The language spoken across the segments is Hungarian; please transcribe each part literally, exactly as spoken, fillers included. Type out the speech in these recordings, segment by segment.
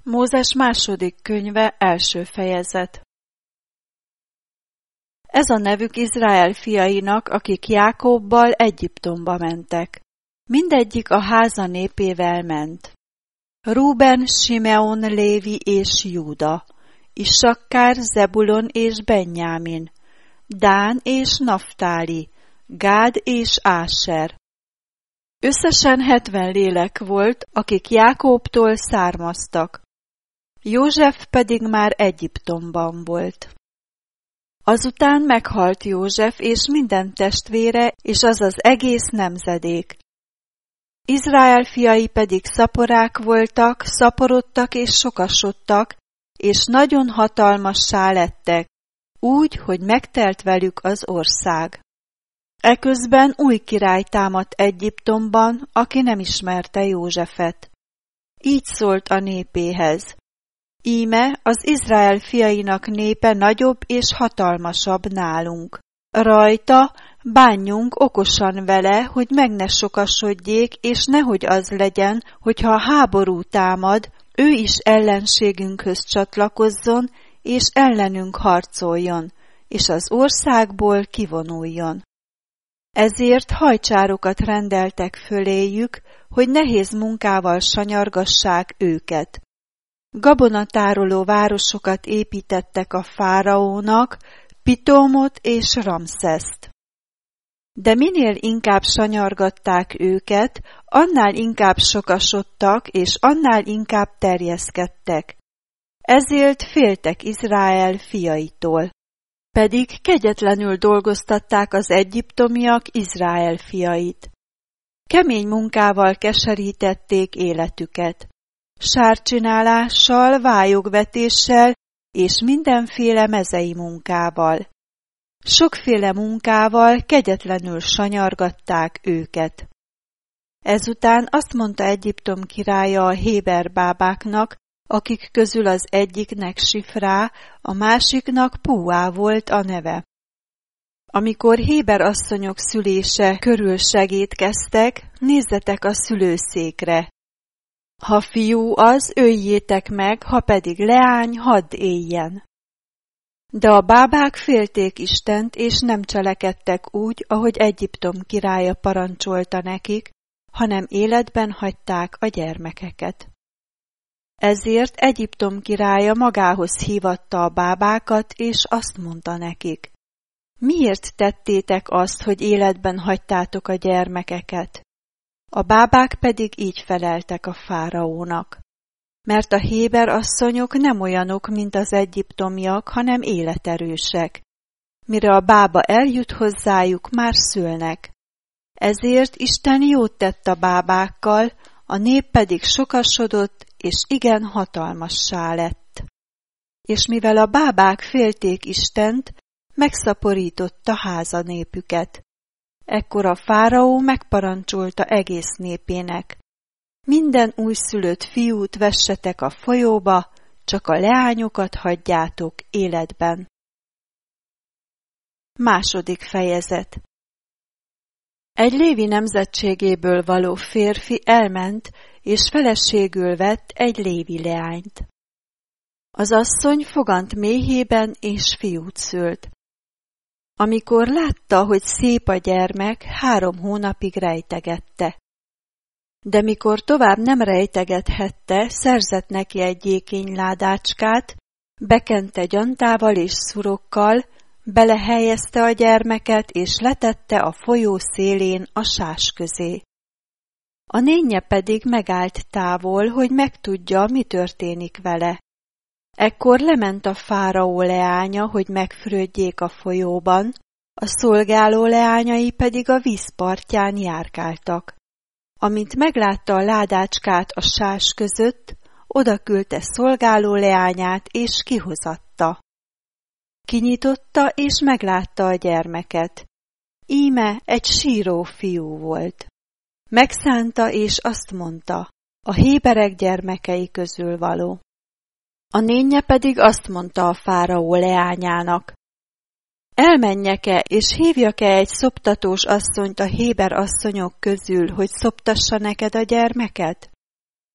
Mózes második könyve, első fejezet. Ez a nevük Izrael fiainak, akik Jákobbal Egyiptomba mentek. Mindegyik a háza népével ment. Rúben, Simeon, Lévi és Júda, Issakkár, Zebulon és Benjámin, Dán és Naftáli, Gád és Áser. Összesen hetven lélek volt, akik Jákóbtól származtak. József pedig már Egyiptomban volt. Azután meghalt József és minden testvére, és az az egész nemzedék. Izrael fiai pedig szaporák voltak, szaporodtak és sokasodtak, és nagyon hatalmassá lettek, úgy, hogy megtelt velük az ország. Eközben új király támadt Egyiptomban, aki nem ismerte Józsefet. Így szólt a népéhez: íme az Izrael fiainak népe nagyobb és hatalmasabb nálunk. Rajta bánjunk okosan vele, hogy meg ne sokasodjék, és nehogy az legyen, hogyha a háború támad, ő is ellenségünkhöz csatlakozzon, és ellenünk harcoljon, és az országból kivonuljon. Ezért hajcsárokat rendeltek föléjük, hogy nehéz munkával sanyargassák őket. Gabonatároló városokat építettek a fáraónak, Pitómot és Ramszeszt. De minél inkább sanyargatták őket, annál inkább sokasodtak, és annál inkább terjeszkedtek. Ezért féltek Izrael fiaitól. Pedig kegyetlenül dolgoztatták az egyiptomiak Izrael fiait. Kemény munkával keserítették életüket. Sárcsinálással, vályogvetéssel és mindenféle mezei munkával. Sokféle munkával kegyetlenül sanyargatták őket. Ezután azt mondta Egyiptom királya a héber bábáknak, akik közül az egyiknek Sifrá, a másiknak Púá volt a neve. Amikor héber asszonyok szülése körül segédkeztek, nézzetek a szülőszékre. Ha fiú az, öljétek meg, ha pedig leány, hadd éljen. De a bábák félték Istent, és nem cselekedtek úgy, ahogy Egyiptom királya parancsolta nekik, hanem életben hagyták a gyermekeket. Ezért Egyiptom királya magához hívatta a bábákat, és azt mondta nekik: miért tettétek azt, hogy életben hagytátok a gyermekeket? A bábák pedig így feleltek a fáraónak: mert a héber asszonyok nem olyanok, mint az egyiptomiak, hanem életerősek. Mire a bába eljut hozzájuk, már szülnek. Ezért Isten jót tett a bábákkal, a nép pedig sokasodott, és igen hatalmassá lett. És mivel a bábák félték Istent, megszaporította háza népüket. Ekkor a fáraó megparancsolta egész népének: minden újszülött fiút vessetek a folyóba, csak a leányokat hagyjátok életben. Második fejezet. Egy Lévi nemzetségéből való férfi elment, és feleségül vett egy lévi leányt. Az asszony fogant méhében és fiút szült. Amikor látta, hogy szép a gyermek, három hónapig rejtegette. De mikor tovább nem rejtegethette, szerzett neki egy jékényládácskát, bekente gyantával és szurokkal, belehelyezte a gyermeket, és letette a folyó szélén a sás közé. A nénje pedig megállt távol, hogy megtudja, mi történik vele. Ekkor lement a fáraó leánya, hogy megfürödjék a folyóban, a szolgáló leányai pedig a vízpartján járkáltak. Amint meglátta a ládácskát a sás között, odaküldte szolgáló leányát, és kihozatta. Kinyitotta, és meglátta a gyermeket. Íme egy síró fiú volt. Megszánta, és azt mondta: a héberek gyermekei közül való. A nénje pedig azt mondta a fáraó leányának: elmenjek-e, és hívjak-e egy szoptatós asszonyt a héber asszonyok közül, hogy szoptassa neked a gyermeket?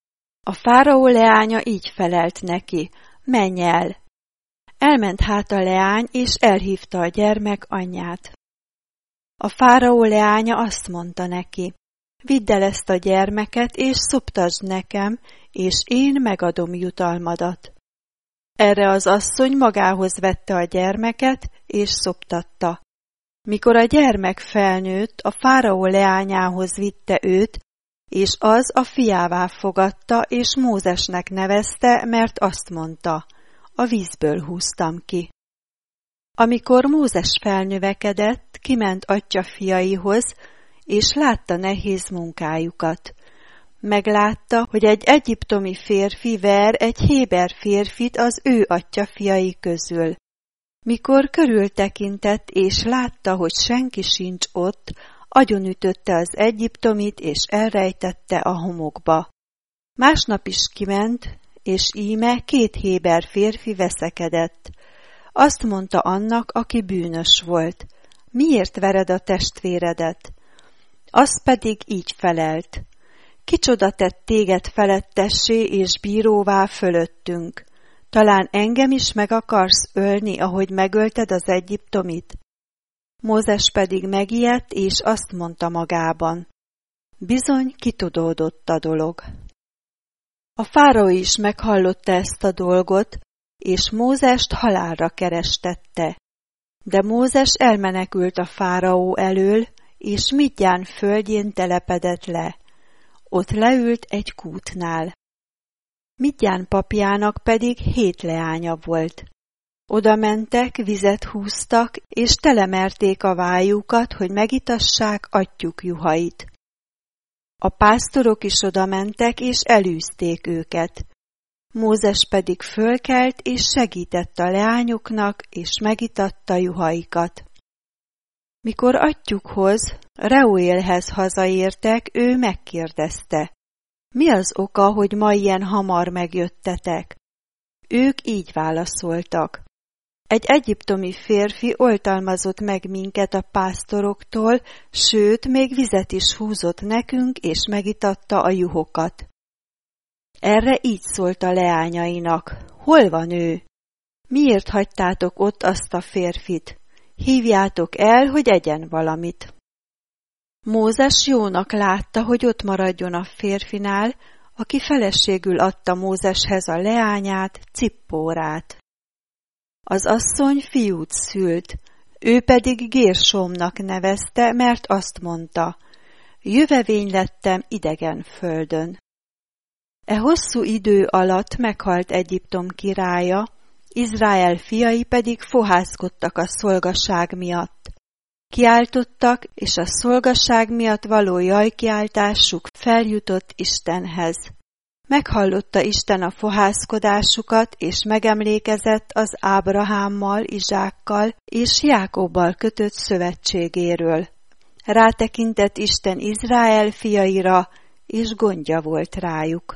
A fáraó leánya így felelt neki, menj el! Elment hát a leány, és elhívta a gyermek anyját. A fáraó leánya azt mondta neki, vidd el ezt a gyermeket, és szoptasd nekem, és én megadom jutalmadat. Erre az asszony magához vette a gyermeket, és szoptatta. Mikor a gyermek felnőtt, a fáraó leányához vitte őt, és az a fiává fogadta, és Mózesnek nevezte, mert azt mondta, a vízből húztam ki. Amikor Mózes felnövekedett, kiment atya fiaihoz, és látta nehéz munkájukat. Meglátta, hogy egy egyiptomi férfi ver egy héber férfit az ő atya fiai közül. Mikor körültekintett, és látta, hogy senki sincs ott, agyonütötte az egyiptomit, és elrejtette a homokba. Másnap is kiment, és íme két héber férfi veszekedett. Azt mondta annak, aki bűnös volt, miért vered a testvéredet? Az pedig így felelt, kicsoda tett téged felettessé és bíróvá fölöttünk? Talán engem is meg akarsz ölni, ahogy megölted az egyiptomit? Mózes pedig megijedt, és azt mondta magában, bizony kitudódott a dolog. A fáraó is meghallotta ezt a dolgot, és Mózest halálra kerestette. De Mózes elmenekült a fáraó elől, és Midján földjén telepedett le. Ott leült egy kútnál. Midján papjának pedig hét leánya volt. Oda mentek, vizet húztak, és telemerték a vájukat, hogy megitassák atyjuk juhait. A pásztorok is oda mentek, és elűzték őket. Mózes pedig fölkelt, és segített a leányoknak, és megitatta juhaikat. Mikor atyjukhoz, Reuélhez hazaértek, ő megkérdezte, mi az oka, hogy ma ilyen hamar megjöttetek? Ők így válaszoltak. Egy egyiptomi férfi oltalmazott meg minket a pásztoroktól, sőt, még vizet is húzott nekünk, és megitatta a juhokat. Erre így szólt a leányainak, hol van ő? Miért hagytátok ott azt a férfit? Hívjátok el, hogy egyen valamit. Mózes jónak látta, hogy ott maradjon a férfinál, aki feleségül adta Mózeshez a leányát, Cippórát. Az asszony fiút szült, ő pedig Gérsomnak nevezte, mert azt mondta, jövevény lettem idegen földön. E hosszú idő alatt meghalt Egyiptom királya, Izrael fiai pedig fohászkodtak a szolgaság miatt. Kiáltottak, és a szolgaság miatt való jajkiáltásuk feljutott Istenhez. Meghallotta Isten a fohászkodásukat, és megemlékezett az Ábrahámmal, Izsákkal és Jákobbal kötött szövetségéről. Rátekintett Isten Izrael fiaira, és gondja volt rájuk.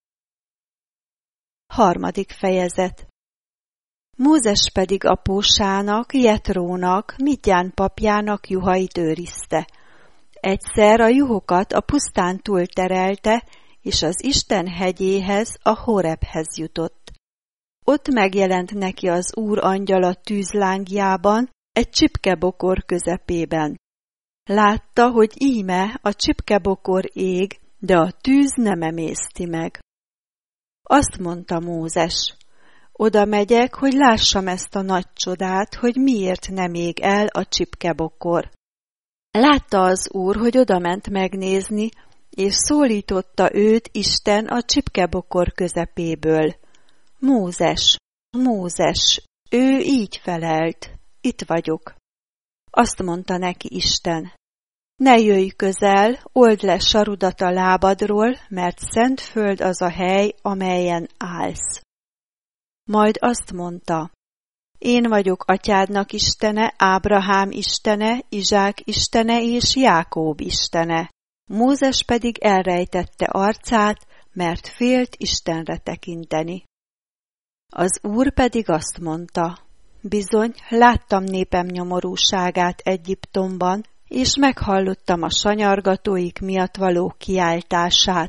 Harmadik fejezet. Mózes pedig apósának, Jetrónak, Midján papjának juhait őrizte. Egyszer a juhokat a pusztán túlterelte, és az Isten hegyéhez, a Horebhez jutott. Ott megjelent neki az Úr angyala tűzlángjában, egy csipkebokor közepében. Látta, hogy íme a csipkebokor ég, de a tűz nem emészti meg. Azt mondta Mózes, oda megyek, hogy lássam ezt a nagy csodát, hogy miért nem ég el a csipkebokor. Látta az Úr, hogy odament megnézni, és szólította őt Isten a csipkebokor közepéből. Mózes, Mózes, ő így felelt, itt vagyok. Azt mondta neki Isten, ne jöjj közel, old le sarudat a lábadról, mert szent föld az a hely, amelyen állsz. Majd azt mondta, én vagyok atyádnak Istene, Ábrahám Istene, Izsák Istene és Jákób Istene. Mózes pedig elrejtette arcát, mert félt Istenre tekinteni. Az Úr pedig azt mondta, bizony, láttam népem nyomorúságát Egyiptomban, és meghallottam a sanyargatóik miatt való kiáltását,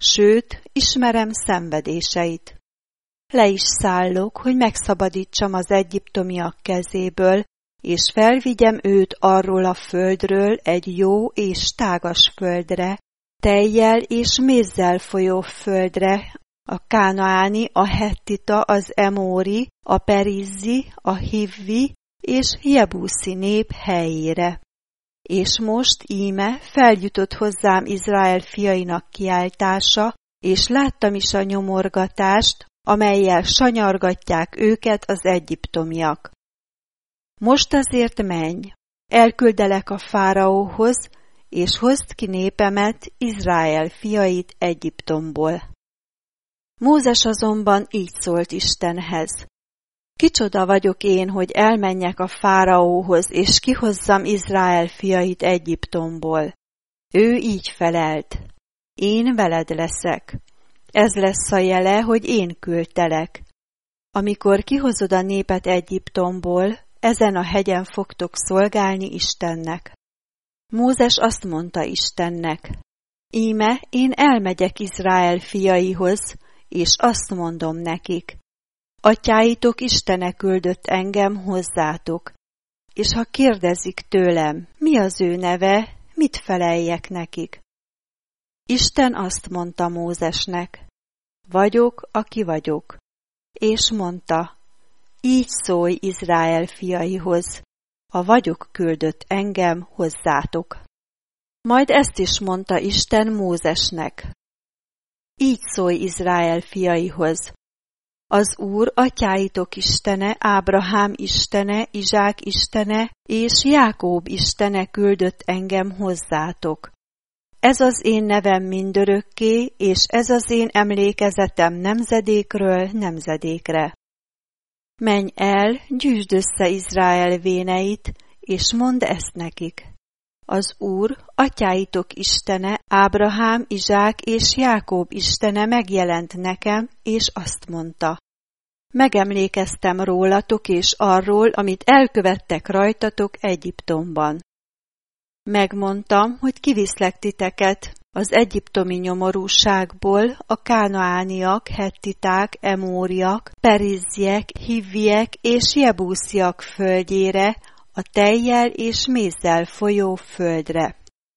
sőt, ismerem szenvedéseit. Le is szállok, hogy megszabadítsam az egyiptomiak kezéből, és felvigyem őt arról a földről egy jó és tágas földre, tejjel és mézzel folyó földre, a kánaáni, a hettita, az emóri, a perizzi, a hivvi és jebuszi nép helyére. És most íme feljutott hozzám Izrael fiainak kiáltása, és láttam is a nyomorgatást, amellyel sanyargatják őket az egyiptomiak. Most azért menj, elküldelek a fáraóhoz, és hozd ki népemet, Izrael fiait Egyiptomból. Mózes azonban így szólt Istenhez: Kicsoda vagyok én, hogy elmenjek a fáraóhoz, és kihozzam Izrael fiait Egyiptomból. Ő így felelt: Én veled leszek. Ez lesz a jele, hogy én küldtelek. Amikor kihozod a népet Egyiptomból, ezen a hegyen fogtok szolgálni Istennek. Mózes azt mondta Istennek: Íme, én elmegyek Izrael fiaihoz, és azt mondom nekik: Atyáitok Istene küldött engem hozzátok, és ha kérdezik tőlem, mi az ő neve, mit feleljek nekik? Isten azt mondta Mózesnek: Vagyok, aki vagyok. És mondta: Így szólj Izrael fiaihoz, a vagyok küldött engem hozzátok. Majd ezt is mondta Isten Mózesnek: Így szólj Izrael fiaihoz, az Úr atyáitok Istene, Ábrahám Istene, Izsák Istene és Jákób Istene küldött engem hozzátok. Ez az én nevem mindörökké, és ez az én emlékezetem nemzedékről nemzedékre. Menj el, gyűjtsd össze Izrael véneit, és mondd ezt nekik: Az Úr, atyáitok Istene, Ábrahám, Izsák és Jákób Istene megjelent nekem, és azt mondta: Megemlékeztem rólatok és arról, amit elkövettek rajtatok Egyiptomban. Megmondtam, hogy kiviszlek titeket az egyiptomi nyomorúságból, a kánaániak, hettiták, emóriak, perizziek, hivviek és jebusziak földjére, a tejjel és mézzel folyó földre.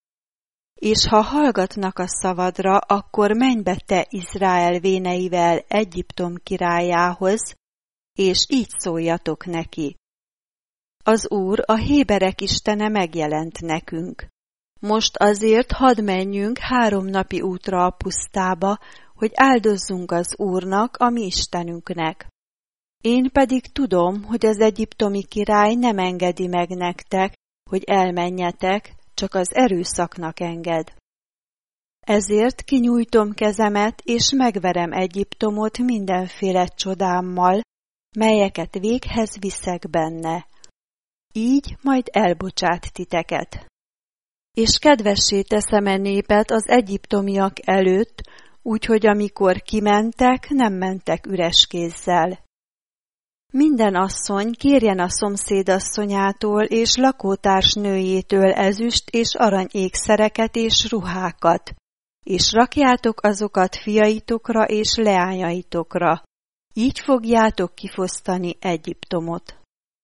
És ha hallgatnak a szavadra, akkor menj be te Izrael véneivel Egyiptom királyához, és így szóljatok neki: Az Úr, a héberek Istene megjelent nekünk. Most azért hadd menjünk három napi útra a pusztába, hogy áldozzunk az Úrnak, a mi Istenünknek. Én pedig tudom, hogy az egyiptomi király nem engedi meg nektek, hogy elmenjetek, csak az erőszaknak enged. Ezért kinyújtom kezemet, és megverem Egyiptomot mindenféle csodámmal, melyeket véghez viszek benne. Így majd elbocsát titeket. És kedvessé teszem e népet az egyiptomiak előtt, úgyhogy amikor kimentek, nem mentek üres kézzel. Minden asszony kérjen a szomszédasszonyától és lakótárs nőjétől ezüst és arany ékszereket és ruhákat, és rakjátok azokat fiaitokra és leányaitokra. Így fogjátok kifosztani Egyiptomot.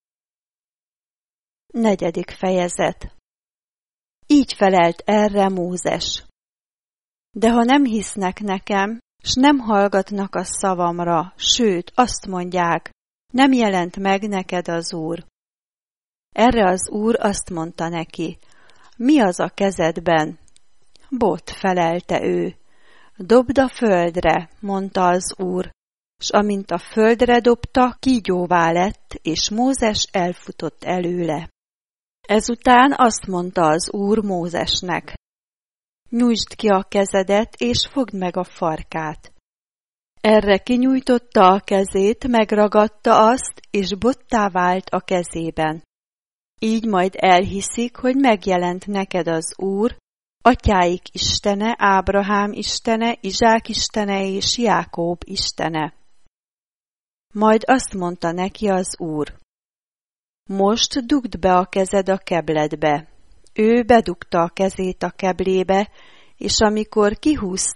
Negyedik fejezet. Így felelt erre Mózes: De ha nem hisznek nekem, s nem hallgatnak a szavamra, sőt, azt mondják: Nem jelent meg neked az Úr. Erre az Úr azt mondta neki: Mi az a kezedben? Bot, felelte ő. Dobd a földre, mondta az Úr, s amint a földre dobta, kígyóvá lett, és Mózes elfutott előle. Ezután azt mondta az Úr Mózesnek: Nyújtsd ki a kezedet, és fogd meg a farkát. Erre kinyújtotta a kezét, megragadta azt, és bottá vált a kezében. Így majd elhiszik, hogy megjelent neked az Úr, atyáik Istene, Ábrahám Istene, Izsák Istene és Jákób Istene. Majd azt mondta neki az Úr: Most dugd be a kezed a kebledbe. Ő bedugta a kezét a keblébe, és amikor kihúzta,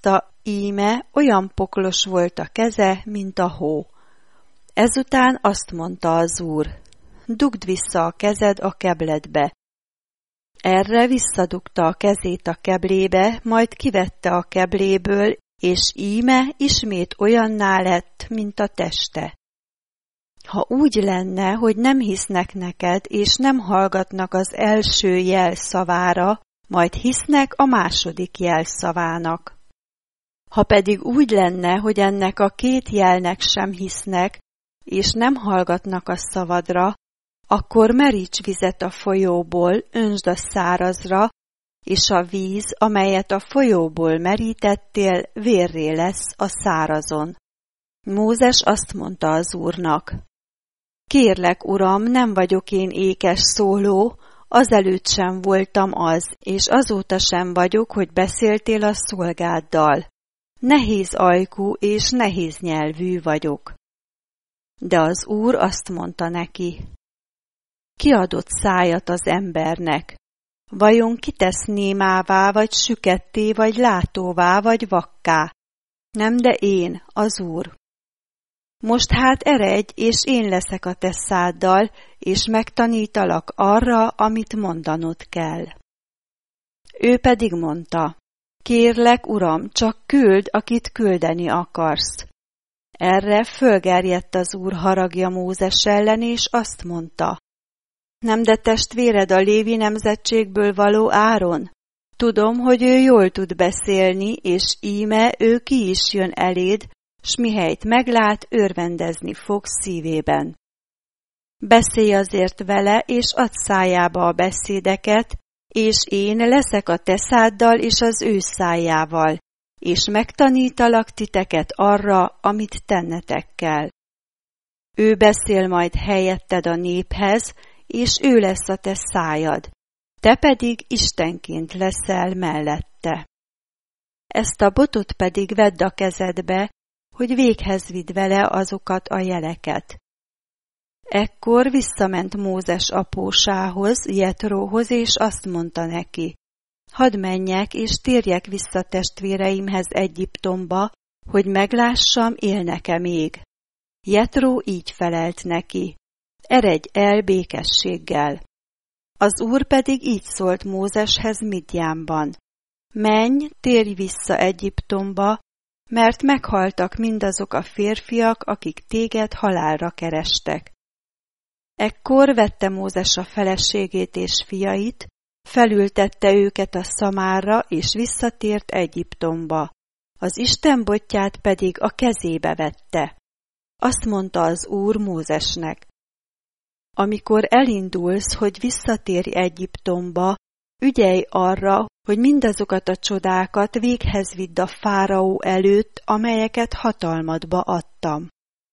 íme olyan poklos volt a keze, mint a hó. Ezután azt mondta az Úr: dugd vissza a kezed a kebledbe. Erre visszadugta a kezét a keblébe, majd kivette a kebléből, és íme ismét olyanná lett, mint a teste. Ha úgy lenne, hogy nem hisznek neked, és nem hallgatnak az első jel szavára, majd hisznek a második jel szavának. Ha pedig úgy lenne, hogy ennek a két jelnek sem hisznek, és nem hallgatnak a szavadra, akkor meríts vizet a folyóból, öntsd a szárazra, és a víz, amelyet a folyóból merítettél, vérré lesz a szárazon. Mózes azt mondta az Úrnak: kérlek, Uram, nem vagyok én ékes szóló, azelőtt sem voltam az, és azóta sem vagyok, hogy beszéltél a szolgáddal. Nehéz ajkú és nehéz nyelvű vagyok. De az Úr azt mondta neki: ki adott szájat az embernek? Vajon ki tesz némává, vagy süketté, vagy látóvá, vagy vakká? Nem, de én, az Úr. Most hát eredj, és én leszek a te száddal, és megtanítalak arra, amit mondanod kell. Ő pedig mondta: kérlek, Uram, csak küld, akit küldeni akarsz. Erre fölgerjedt az Úr haragja Mózes ellen, és azt mondta: nem de testvéred a Lévi nemzetségből való Áron? Tudom, hogy ő jól tud beszélni, és íme ő ki is jön eléd, s mihelyt meglát, örvendezni fog szívében. Beszélj azért vele, és add szájába a beszédeket, és én leszek a te száddal és az ő szájával, és megtanítalak titeket arra, amit tennetek kell. Ő beszél majd helyetted a néphez, és ő lesz a te szájad, te pedig istenként leszel mellette. Ezt a botot pedig vedd a kezedbe, hogy véghez vidd vele azokat a jeleket. Ekkor visszament Mózes apósához, Jetróhoz, és azt mondta neki: hadd menjek, és térjek vissza testvéreimhez Egyiptomba, hogy meglássam, élnek-e még. Jetró így felelt neki: eredj el békességgel. Az Úr pedig így szólt Mózeshez Midjánban: menj, térj vissza Egyiptomba, mert meghaltak mindazok a férfiak, akik téged halálra kerestek. Ekkor vette Mózes a feleségét és fiait, felültette őket a szamárra, és visszatért Egyiptomba. Az Isten botját pedig a kezébe vette. Azt mondta az Úr Mózesnek: amikor elindulsz, hogy visszatérj Egyiptomba, ügyelj arra, hogy mindazokat a csodákat véghez vidd a fáraó előtt, amelyeket hatalmadba adtam.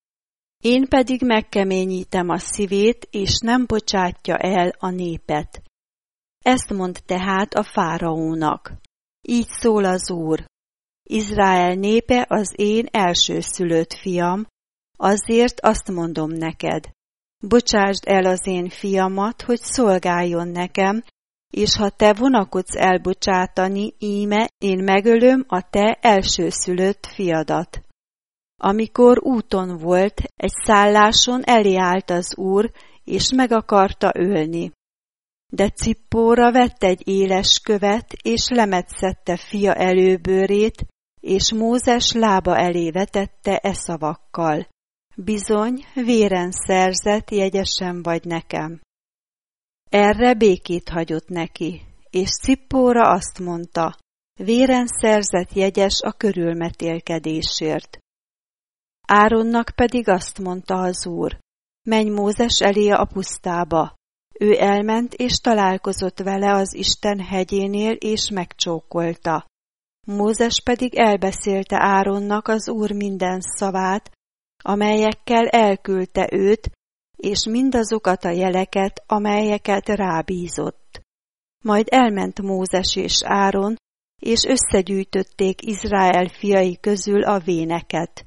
Én pedig megkeményítem a szívét, és nem bocsátja el a népet. Ezt mond tehát a fáraónak: így szól az Úr: Izrael népe az én elsőszülött fiam, azért azt mondom neked: bocsásd el az én fiamat, hogy szolgáljon nekem, és ha te vonakodsz elbocsátani, íme én megölöm a te elsőszülött fiadat. Amikor úton volt, egy szálláson elé állt az Úr, és meg akarta ölni. De Cippóra vett egy éles követ, és lemetszette fia előbőrét, és Mózes lába elé vetette e szavakkal: bizony, véren szerzett jegyesen vagy nekem. Erre békét hagyott neki, és Cippóra azt mondta: véren szerzett jegyes a körülmetélkedésért. Áronnak pedig azt mondta az Úr: menj Mózes elé a pusztába. Ő elment, és találkozott vele az Isten hegyénél, és megcsókolta. Mózes pedig elbeszélte Áronnak az Úr minden szavát, amelyekkel elküldte őt, és mindazokat a jeleket, amelyeket rábízott. Majd elment Mózes és Áron, és összegyűjtötték Izrael fiai közül a véneket.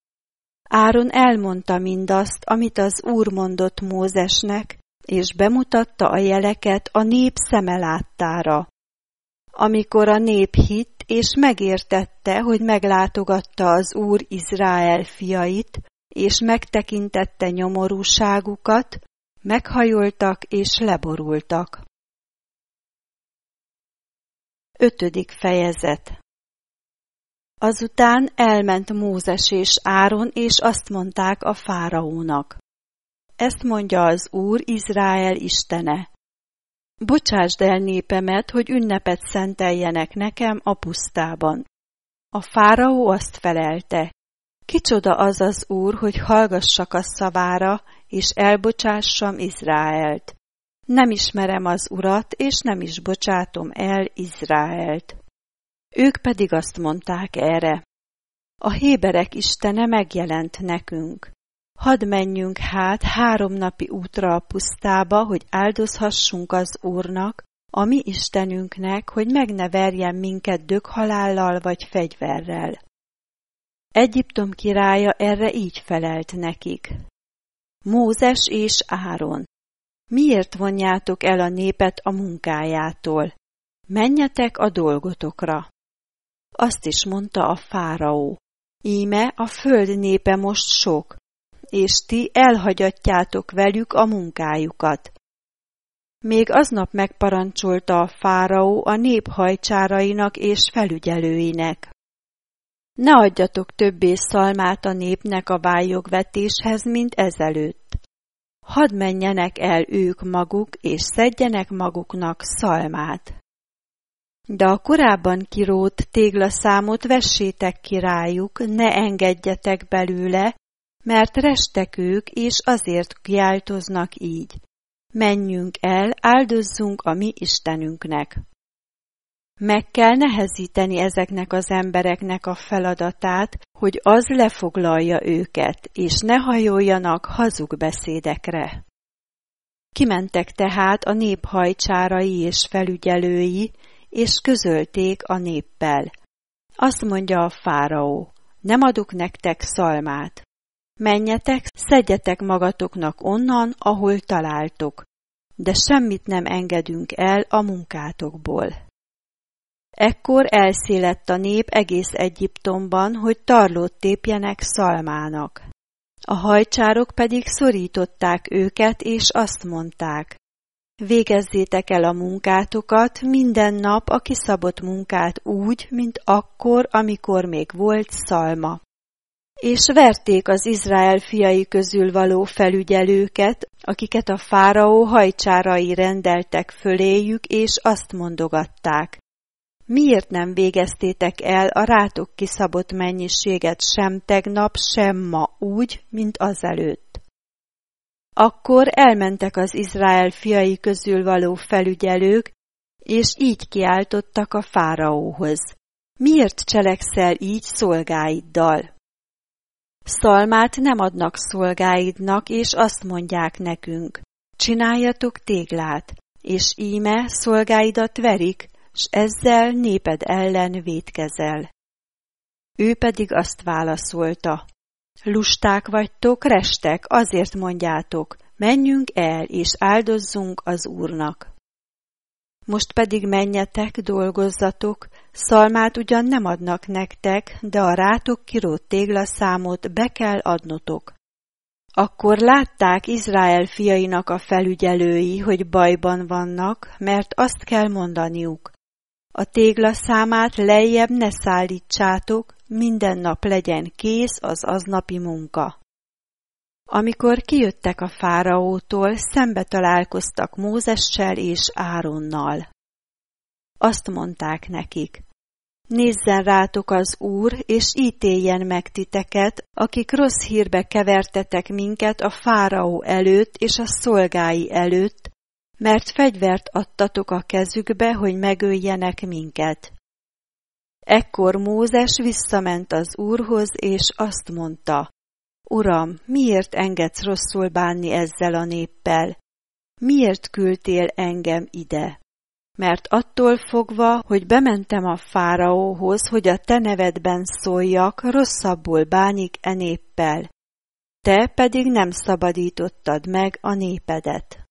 Áron elmondta mindazt, amit az Úr mondott Mózesnek, és bemutatta a jeleket a nép szeme láttára. Amikor a nép hitt, és megértette, hogy meglátogatta az Úr Izrael fiait, és megtekintette nyomorúságukat, meghajoltak és leborultak. Ötödik fejezet. Azután elment Mózes és Áron, és azt mondták a fáraónak: Ezt mondja az Úr Izrael istene: Bocsásd el népemet, hogy ünnepet szenteljenek nekem a pusztában. A fáraó azt felelte: Kicsoda az az Úr, hogy hallgassak a szavára, és elbocsássam Izraelt. Nem ismerem az Urat, és nem is bocsátom el Izraelt. Ők pedig azt mondták erre: A héberek istene megjelent nekünk. Hadd menjünk hát három napi útra a pusztába, hogy áldozhassunk az Úrnak, a mi Istenünknek, hogy meg ne verjen minket döghalállal vagy fegyverrel. Egyiptom királya erre így felelt nekik: Mózes és Áron, miért vonjátok el a népet a munkájától? Menjetek a dolgotokra. Azt is mondta a fáraó: Íme a föld népe most sok, és ti elhagyatjátok velük a munkájukat. Még aznap megparancsolta a fáraó a nép hajcsárainak és felügyelőinek: Ne adjatok többé szalmát a népnek a vályogvetéshez, mint ezelőtt. Hadd menjenek el ők maguk, és szedjenek maguknak szalmát. De a korábban kirótt téglaszámot vessétek ki rájuk, ne engedjetek belőle, mert restek ők, és azért kiáltoznak így: Menjünk el, áldozzunk a mi Istenünknek. Meg kell nehezíteni ezeknek az embereknek a feladatát, hogy az lefoglalja őket, és ne hajoljanak hazug beszédekre. Kimentek tehát a nép hajcsárai és felügyelői, és közölték a néppel: Azt mondja a fáraó: Nem adok nektek szalmát. Menjetek, szedjetek magatoknak onnan, ahol találtok, de semmit nem engedünk el a munkátokból. Ekkor elszélett a nép egész Egyiptomban, hogy tarlót tépjenek szalmának. A hajcsárok pedig szorították őket, és azt mondták: Végezzétek el a munkátokat minden nap a kiszabott munkát úgy, mint akkor, amikor még volt szalma. És verték az Izrael fiai közül való felügyelőket, akiket a fáraó hajcsárai rendeltek föléjük, és azt mondogatták: Miért nem végeztétek el a rátok kiszabott mennyiséget sem tegnap, sem ma úgy, mint azelőtt? Akkor elmentek az Izrael fiai közül való felügyelők, és így kiáltottak a fáraóhoz: Miért cselekszel így szolgáiddal? Szalmát nem adnak szolgáidnak, és azt mondják nekünk: Csináljatok téglát, és íme szolgáidat verik, s ezzel néped ellen vétkezel. Ő pedig azt válaszolta: Lusták vagytok, restek, azért mondjátok: Menjünk el, és áldozzunk az Úrnak. Most pedig menjetek, dolgozzatok, szalmát ugyan nem adnak nektek, de a rátok kirótt téglaszámot be kell adnotok. Akkor látták Izrael fiainak a felügyelői, hogy bajban vannak, mert azt kell mondaniuk: A téglaszámát lejjebb ne szállítsátok, minden nap legyen kész az aznapi munka. Amikor kijöttek a fáraótól, szembe találkoztak Mózessel és Áronnal. Azt mondták nekik: Nézzen rátok az Úr, és ítéljen meg titeket, akik rossz hírbe kevertetek minket a fáraó előtt és a szolgái előtt, mert fegyvert adtatok a kezükbe, hogy megöljenek minket. Ekkor Mózes visszament az Úrhoz, és azt mondta: Uram, miért engedsz rosszul bánni ezzel a néppel? Miért küldtél engem ide? Mert attól fogva, hogy bementem a fáraóhoz, hogy a te nevedben szóljak, rosszabbul bánik e néppel. Te pedig nem szabadítottad meg a népedet.